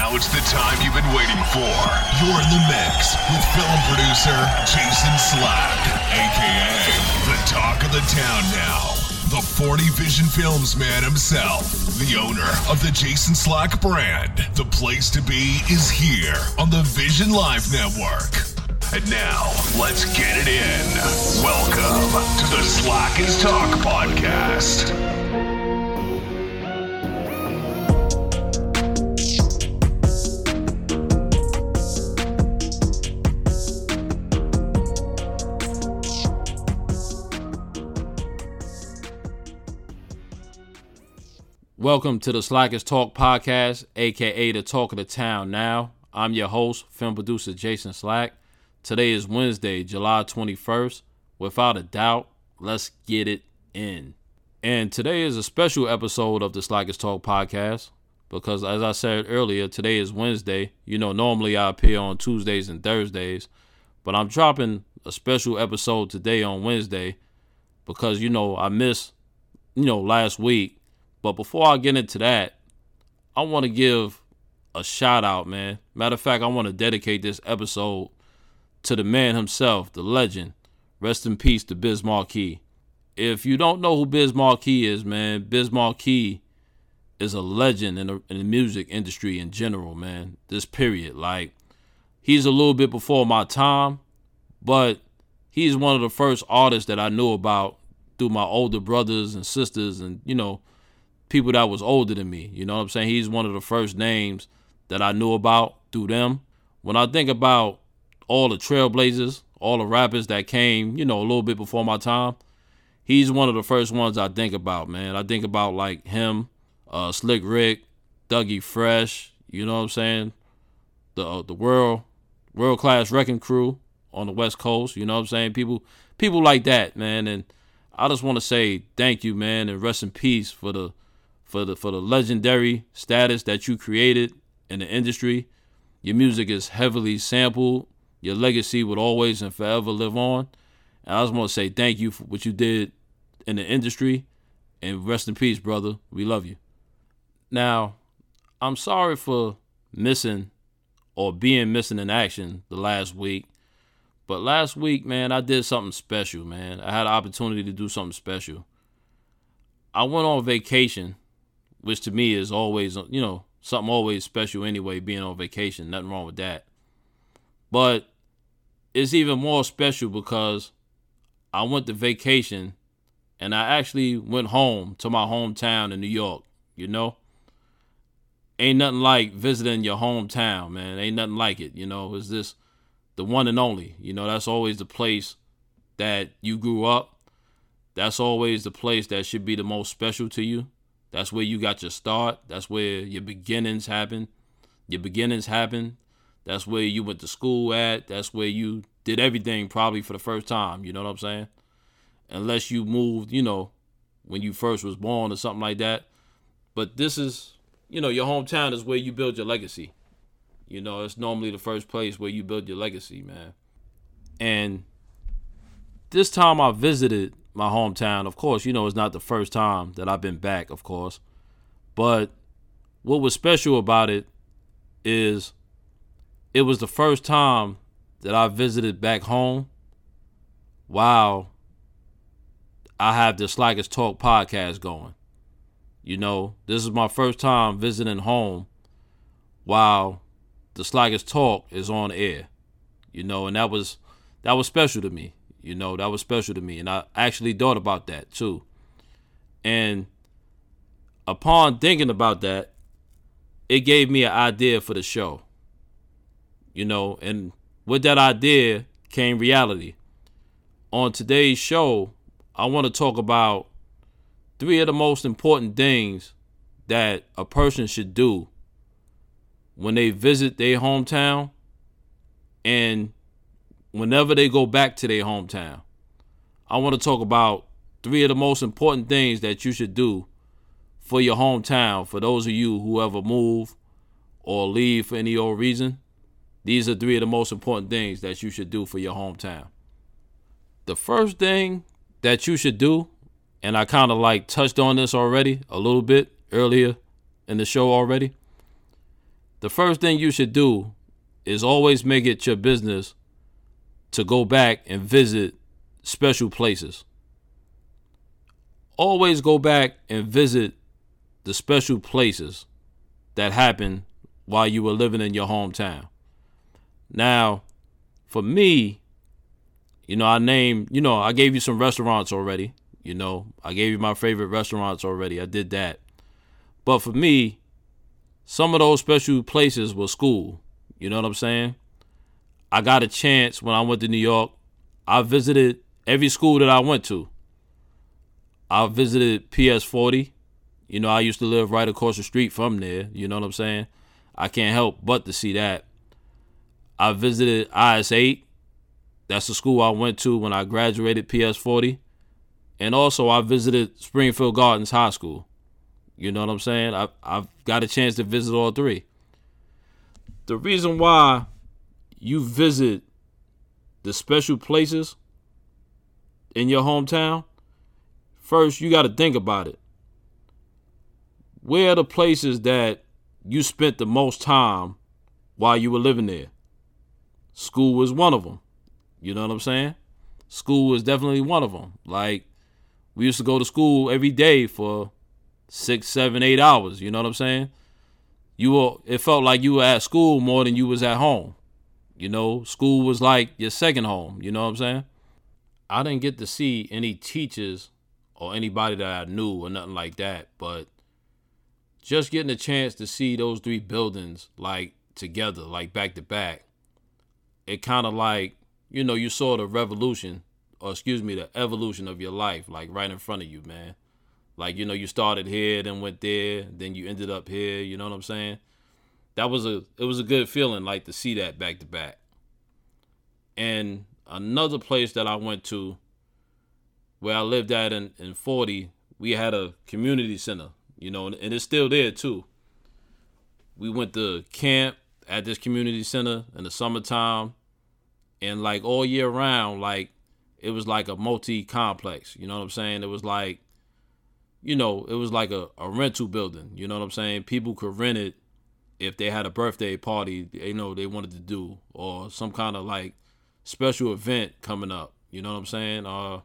Now it's the time you've been waiting for. You're in the mix with film producer Jason Slack, a.k.a. the talk of the town now. The 40 Vision Films man himself, the owner of the Jason Slack brand. The place to be is here on the Vision Live Network. And now, let's get it in. Welcome to the Slack is Talk podcast. Welcome to the Slack is Talk podcast, aka the talk of the town now. I'm your host, film producer Jason Slack. Today is Wednesday, July 21st. Without a doubt, let's get it in. And today is a special episode of the Slack is Talk podcast because, as I said earlier, today is Wednesday. You know, normally I appear on Tuesdays and Thursdays, but I'm dropping a special episode today on Wednesday because, I missed, last week. But before I get into that, I want to give a shout out, man. Matter of fact, I want to dedicate this episode to the man himself, the legend. Rest in peace to Biz Markie. If you don't know who Biz Markie is, man, Biz Markie is a legend in the music industry in general, man. This period. Like, he's a little bit before my time, but he's one of the first artists that I knew about through my older brothers and sisters and, people that was older than me. You know what I'm saying? He's one of the first names that I knew about through them. When I think about all the trailblazers, all the rappers that came, a little bit before my time, he's one of the first ones I think about, man. I think about like him, Slick Rick, Dougie Fresh, you know what I'm saying? The world class wrecking crew on the West Coast, you know what I'm saying? People like that, man. And I just want to say thank you, man, and rest in peace for the legendary status that you created in the industry. Your music is heavily sampled. Your legacy would always and forever live on. And I just want to say thank you for what you did in the industry. And rest in peace, brother. We love you. Now, I'm sorry for missing or being missing in action the last week. But last week, man, I did something special, man. I had an opportunity to do something special. I went on vacation, which to me is always, something always special anyway, being on vacation. Nothing wrong with that. But it's even more special because I went to vacation and I actually went home to my hometown in New York, Ain't nothing like visiting your hometown, man. Ain't nothing like it, It's this the one and only, that's always the place that you grew up. That's always the place that should be the most special to you. That's where you got your start. That's where your beginnings happen. That's where you went to school at. That's where you did everything probably for the first time. You know what I'm saying? Unless you moved, when you first was born or something like that. But this is, your hometown is where you build your legacy. It's normally the first place where you build your legacy, man. And this time I visited my hometown, of course, it's not the first time that I've been back, of course. But what was special about it is it was the first time that I visited back home while I have the Slack is Talk podcast going. This is my first time visiting home while the Slack is Talk is on air, and that was special to me. That was special to me. And I actually thought about that too. And upon thinking about that, it gave me an idea for the show. And with that idea came reality. On today's show, I want to talk about 3 of the most important things that a person should do when they visit their hometown and whenever they go back to their hometown. I want to talk about 3 of the most important things that you should do for your hometown. For those of you who ever move or leave for any old reason, these are 3 of the most important things that you should do for your hometown. The first thing that you should do, and I kind of touched on this already a little bit earlier in the show already. the first thing you should do is always make it your business to go back and visit special places. Always go back and visit the special places that happened while you were living in your hometown. Now, for me, I gave you some restaurants already. I gave you my favorite restaurants already. I did that. But for me, some of those special places were school. You know what I'm saying? I got a chance when I went to New York. I visited every school that I went to. I visited PS40. I used to live right across the street from there. You know what I'm saying? I can't help but to see that. I visited IS8. That's the school I went to when I graduated PS40. And also I visited Springfield Gardens High School. You know what I'm saying? I've got a chance to visit all three. The reason why you visit the special places in your hometown, first you got to think about it. Where are the places that you spent the most time while you were living there? School was one of them. You know what I'm saying? School was definitely one of them. Like, we used to go to school every day for 6, 7, 8 hours. You know what I'm saying? It felt like you were at school more than you was at home. School was like your second home. You know what I'm saying? I didn't get to see any teachers or anybody that I knew or nothing like that, but just getting a chance to see those three buildings like together, like back to back, it kind of like, you saw the the evolution of your life, like right in front of you, man. Like, you started here, then went there, then you ended up here, you know what I'm saying? It was a good feeling, like, to see that back to back. And another place that I went to, where I lived at in 40, we had a community center, and it's still there too. We went to camp at this community center in the summertime, and like all year round, like it was like a multi-complex, you know what I'm saying? It was like, it was like a rental building, you know what I'm saying? People could rent it if they had a birthday party, they wanted to do, or some kind of like special event coming up, you know what I'm saying?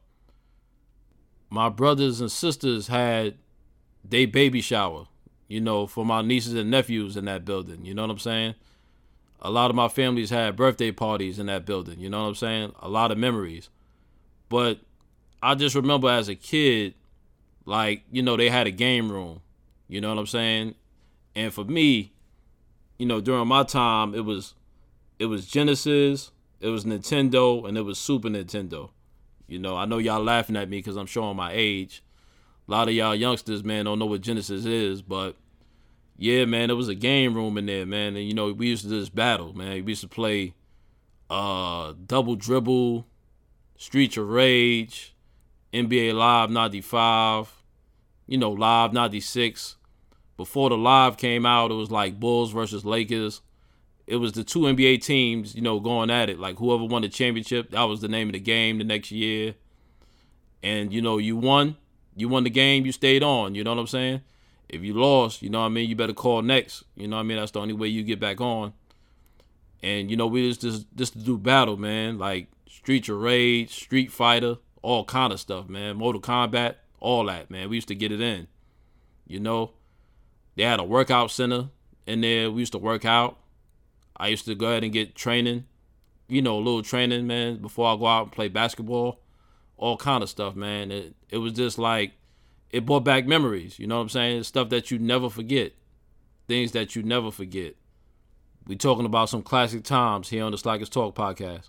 My brothers and sisters had their baby shower, for my nieces and nephews in that building, you know what I'm saying? A lot of my families had birthday parties in that building, you know what I'm saying? A lot of memories. But I just remember as a kid, like, they had a game room, you know what I'm saying? And for me, during my time, it was Genesis, it was Nintendo, and it was Super Nintendo. I know y'all laughing at me because I'm showing my age. A lot of y'all youngsters, man, don't know what Genesis is, but yeah, man, there was a game room in there, man. And, we used to just battle, man. We used to play Double Dribble, Streets of Rage, NBA Live 95, Live 96. Before the Live came out, it was like Bulls versus Lakers. It was the two NBA teams, going at it. Like, whoever won the championship, that was the name of the game the next year. And, you won the game, you stayed on, you know what I'm saying? If you lost, you better call next. That's the only way you get back on. And, we just to do battle, man. Like Streets of Rage, Street Fighter, all kind of stuff, man. Mortal Kombat, all that, man. We used to get it in. They had a workout center in there. We used to work out. I used to go ahead and get training, a little training, man, before I go out and play basketball. All kind of stuff, man. It was just like, it brought back memories, you know what I'm saying? Stuff that you never forget. Things that you never forget. We talking about some classic times here on the Slackers Talk podcast.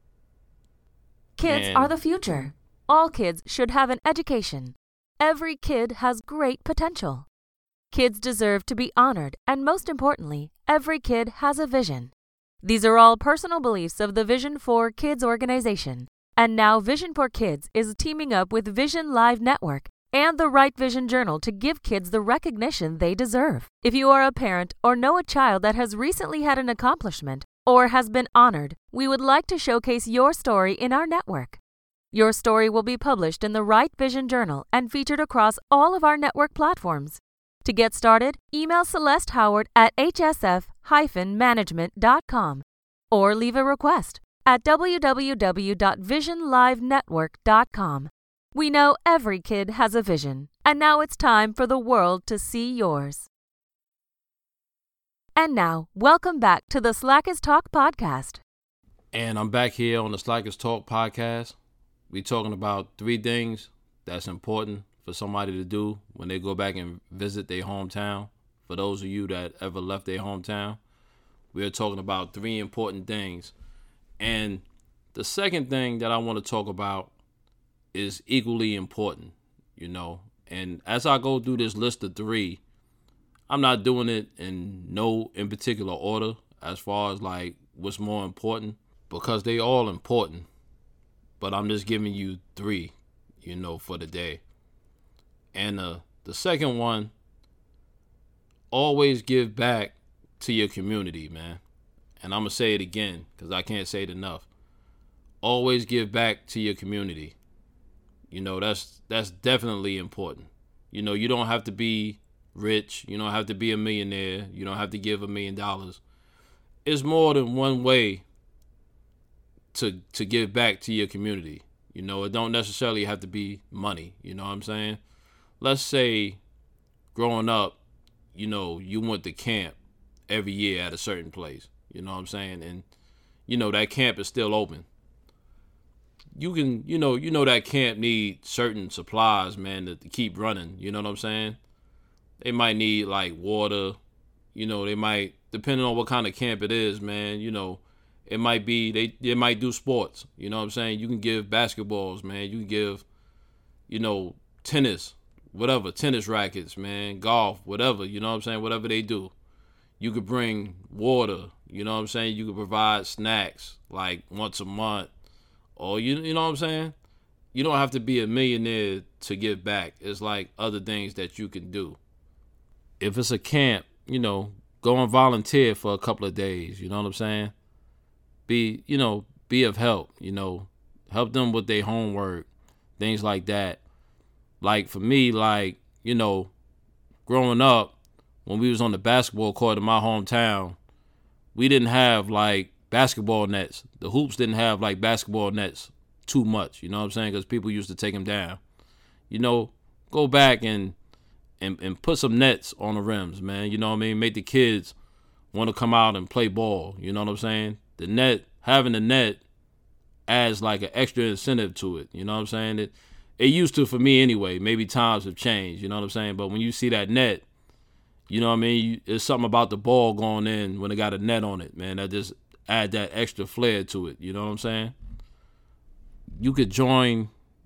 Kids are the future. All kids should have an education. Every kid has great potential. Kids deserve to be honored, and most importantly, every kid has a vision. These are all personal beliefs of the Vision for Kids organization. And now Vision for Kids is teaming up with Vision Live Network and the Right Vision Journal to give kids the recognition they deserve. If you are a parent or know a child that has recently had an accomplishment or has been honored, we would like to showcase your story in our network. Your story will be published in the Right Vision Journal and featured across all of our network platforms. To get started, email Celeste Howard at hsf-management.com or leave a request at www.visionlivenetwork.com. We know every kid has a vision, and now it's time for the world to see yours. And now, welcome back to the Slackers Talk podcast. And I'm back here on the Slackers Talk podcast. We talking about 3 things that's important for somebody to do when they go back and visit their hometown. For those of you that ever left their hometown, we're talking about 3 important things. And the second thing that I want to talk about is equally important, And as I go through this list of 3, I'm not doing it in particular order as far as like what's more important, because they all important. But I'm just giving you 3, for the day. And the second one, always give back to your community, man. And I'm going to say it again because I can't say it enough. Always give back to your community. That's definitely important. You don't have to be rich. You don't have to be a millionaire. You don't have to give $1 million. It's more than one way to give back to your community. It don't necessarily have to be money. You know what I'm saying? Let's say growing up, you went to camp every year at a certain place. You know what I'm saying? And, that camp is still open. You can, that camp need certain supplies, man, to keep running. You know what I'm saying? They might need like water. They might, depending on what kind of camp it is, man, it might be, they might do sports. You know what I'm saying? You can give basketballs, man. You can give, tennis, whatever, tennis rackets, man, golf, whatever, you know what I'm saying? Whatever they do. You could bring water, you know what I'm saying? You could provide snacks like once a month. Or, you know what I'm saying? You don't have to be a millionaire to give back. It's like other things that you can do. If it's a camp, go and volunteer for a couple of days. You know what I'm saying? Be of help, help them with their homework, things like that. Like for me, growing up, when we was on the basketball court in my hometown, we didn't have like basketball nets. The hoops didn't have like basketball nets too much, you know what I'm saying? Because people used to take them down. Go back and put some nets on the rims, man. You know what I mean? Make the kids want to come out and play ball. You know what I'm saying? Having the net adds like an extra incentive to it. You know what I'm saying? It used to for me anyway. Maybe times have changed. You know what I'm saying? But when you see that net, you know what I mean? It's something about the ball going in when it got a net on it, man. That just add that extra flair to it. You know what I'm saying? You could join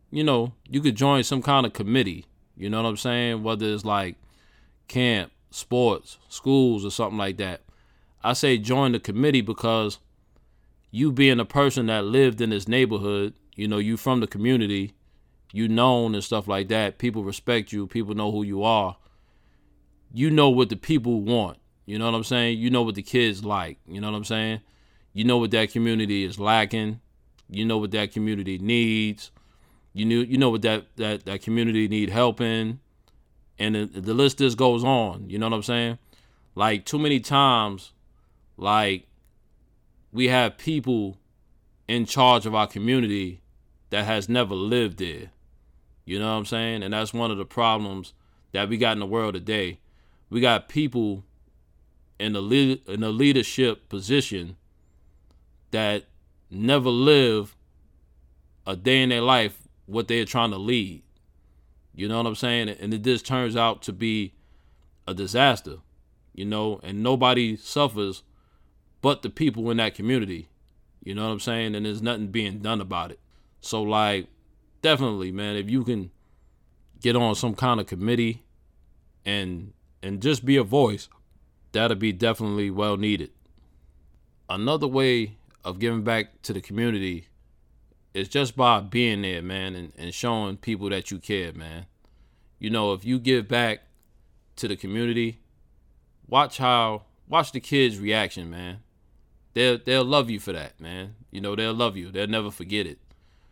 some kind of committee. You know what I'm saying? Whether it's like camp, sports, schools, or something like that. I say join the committee because you being a person that lived in this neighborhood, you from the community, you known and stuff like that. People respect you. People know who you are. You know what the people want. You know what I'm saying? You know what the kids like. You know what I'm saying? You know what that community is lacking. You know what that community needs. You know what that community need help in. And the list just goes on. You know what I'm saying? Like too many times, like we have people in charge of our community that has never lived there. You know what I'm saying? And that's one of the problems that we got in the world today. We got people in a leadership position that never live a day in their life what they're trying to lead. You know what I'm saying? And it just turns out to be a disaster, and nobody suffers but the people in that community. You know what I'm saying? And there's nothing being done about it. So like, definitely, man, if you can get on some kind of committee and just be a voice, that'll be definitely well needed. Another way of giving back to the community is just by being there, man, and showing people that you care, man. If you give back to the community, watch the kids' reaction, man. They'll love you for that, man. They'll love you. They'll never forget it.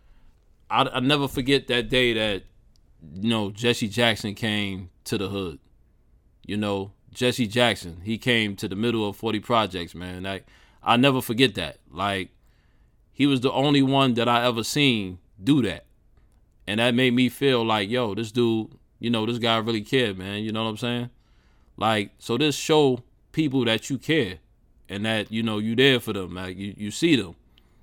I never forget that day that, Jesse Jackson came to the hood. Jesse Jackson, he came to the middle of 40 Projects, man. I never forget that. Like, he was the only one that I ever seen do that. And that made me feel like, yo, this dude, this guy really cared, man. You know what I'm saying? Like, so this show people that you care and that, you there for them. Like, you see them,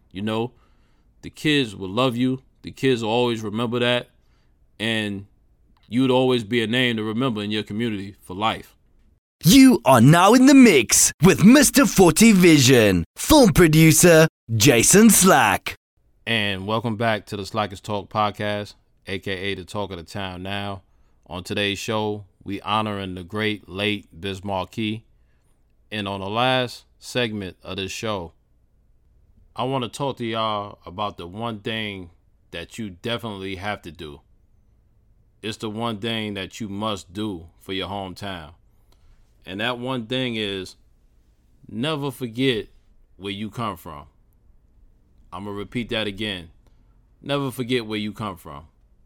the kids will love you. The kids will always remember that. And you'd always be a name to remember in your community for life. You are now in the mix with Mr. 40 Vision, film producer Jason Slack. And welcome back to the Slackers Talk podcast, a.k.a. the talk of the town now. On today's show, we honoring the great late Biz Markie. And on the last segment of this show, I want to talk to y'all about the one thing that you definitely have to do. It's the one thing that you must do for your hometown. And that one thing is never forget where you come from. I'm going to repeat that again. Never forget where you come from.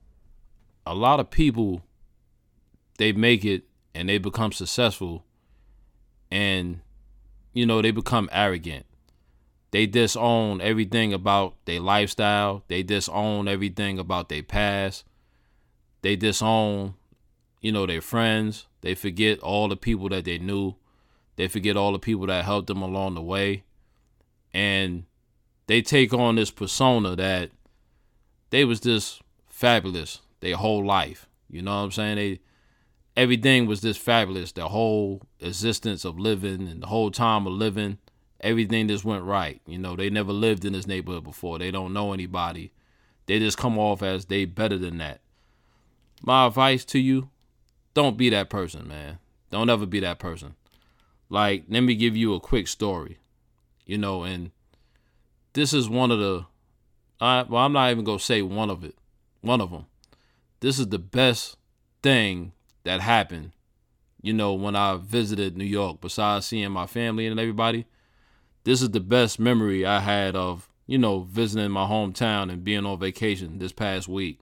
A lot of people, they make it and they become successful and, they become arrogant. They disown everything about their lifestyle. They disown everything about their past. They disown, their friends. They forget all the people that they knew. They forget all the people that helped them along the way. And they take on this persona that they was just fabulous their whole life. You know what I'm saying? Everything was just fabulous. Their whole existence of living and the whole time of living, everything just went right. They never lived in this neighborhood before. They don't know anybody. They just come off as they better than that. My advice to you, don't be that person, man. Don't ever be that person. Like, let me give you a quick story, and this is one of the, I'm not even going to say one of them. This is the best thing that happened, when I visited New York, besides seeing my family and everybody. This is the best memory I had of, visiting my hometown and being on vacation this past week.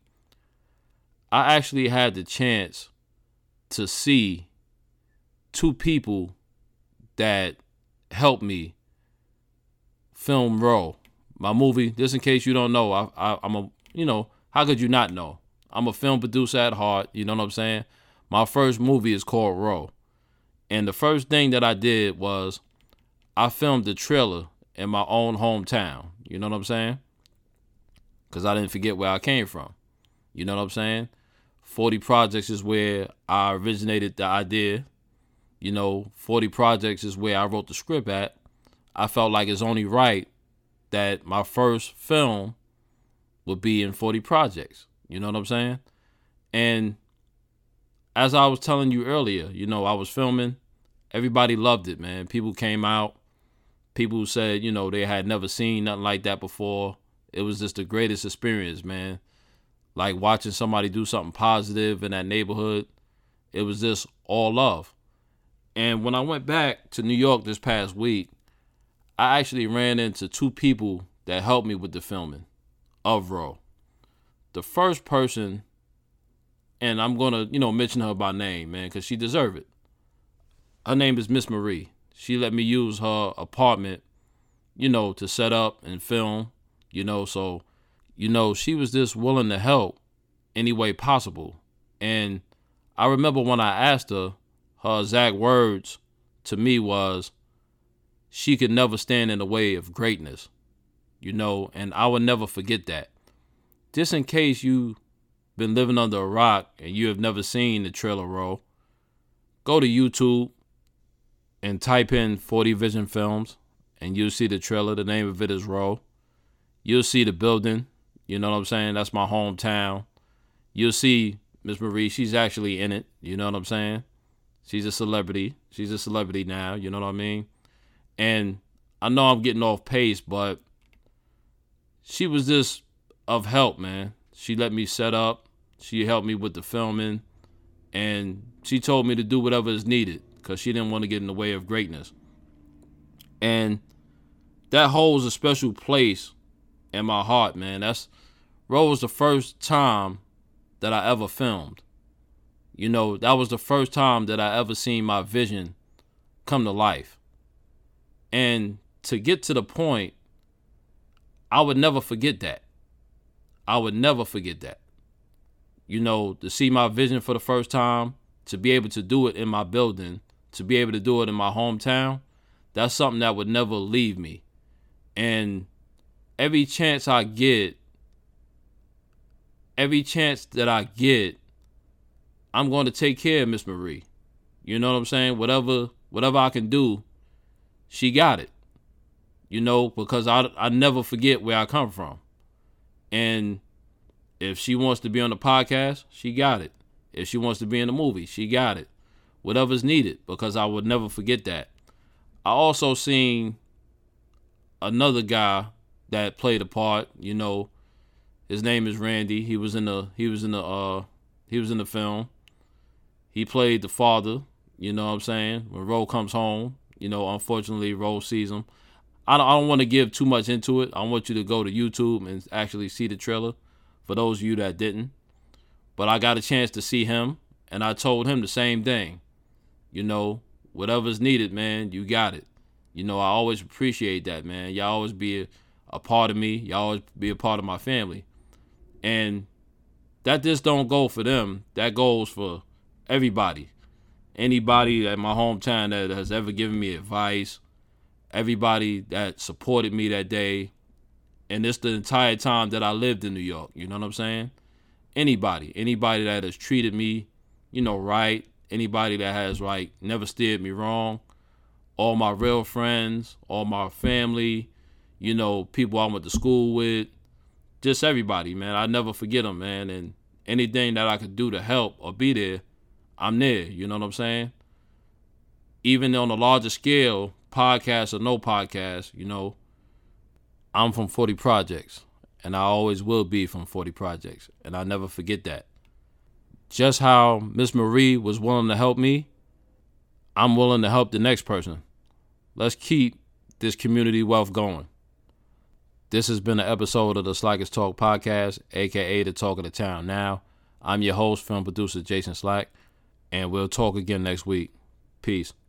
I actually had the chance to see two people that helped me film Row, my movie. Just in case you don't know, I'm a, how could you not know? I'm a film producer at heart, you know what I'm saying? My first movie is called Row. And the first thing that I did was I filmed the trailer in my own hometown, you know what I'm saying? Because I didn't forget where I came from, you know what I'm saying? 40 Projects is where I originated the idea. 40 Projects is where I wrote the script at. I felt like it's only right that my first film would be in 40 Projects. You know what I'm saying? And as I was telling you earlier, I was filming. Everybody loved it, man. People came out. People said, they had never seen nothing like that before. It was just the greatest experience, man. Like watching somebody do something positive in that neighborhood. It was just all love. And when I went back to New York this past week, I actually ran into two people that helped me with the filming of Row. The first person, and I'm going to, mention her by name, man, because she deserves it. Her name is Miss Marie. She let me use her apartment, to set up and film, so she was just willing to help any way possible. And I remember when I asked her exact words to me was, she could never stand in the way of greatness, and I would never forget that. Just in case you've been living under a rock and you have never seen the trailer Row, go to YouTube and type in 40 Vision Films and you'll see the trailer. The name of it is Row. You'll see the building. You know what I'm saying? That's my hometown. You'll see Miss Marie. She's actually in it. You know what I'm saying? She's a celebrity. She's a celebrity now. You know what I mean? And I know I'm getting off pace, but she was just of help, man. She let me set up. She helped me with the filming. And she told me to do whatever is needed because she didn't want to get in the way of greatness. And that holds a special place in my heart, man. Row was the first time that I ever filmed. You know, that was the first time that I ever seen my vision come to life. And to get to the point, I would never forget that. I would never forget that. You know, to see my vision for the first time, to be able to do it in my building, to be able to do it in my hometown, that's something that would never leave me. And every chance that I get, I'm going to take care of Miss Marie. You know what I'm saying? Whatever I can do, she got it. You know, because I never forget where I come from. And if she wants to be on the podcast, she got it. If she wants to be in the movie, she got it. Whatever's needed, because I would never forget that. I also seen another guy that played a part. You know, his name is Randy. He was in the film. He played the father. You know what I'm saying? When Ro comes home, you know, unfortunately, Ro sees him. I don't want to give too much into it. I want you to go to YouTube and actually see the trailer for those of you that didn't. But I got a chance to see him, and I told him the same thing. You know, whatever's needed, man, you got it. You know, I always appreciate that, man. Y'all always be a part of me. Y'all always be a part of my family. And that just don't go for them. That goes for everybody. Anybody at my hometown that has ever given me advice, everybody that supported me that day, and it's the entire time that I lived in New York. You know what I'm saying? Anybody that has treated me, you know, right. Anybody that has, like, never steered me wrong. All my real friends, all my family, you know, people I went to school with, just everybody, man. I never forget them, man. And anything that I could do to help or be there, I'm there. You know what I'm saying? Even on a larger scale, podcast or no podcast, you know, I'm from 40 Projects, and I always will be from 40 Projects, and I never forget that. Just how Miss Marie was willing to help me, I'm willing to help the next person. Let's keep this community wealth going. This has been an episode of the Slackers Talk Podcast, a.k.a. the Talk of the Town Now. I'm your host, film producer Jason Slack, and we'll talk again next week. Peace.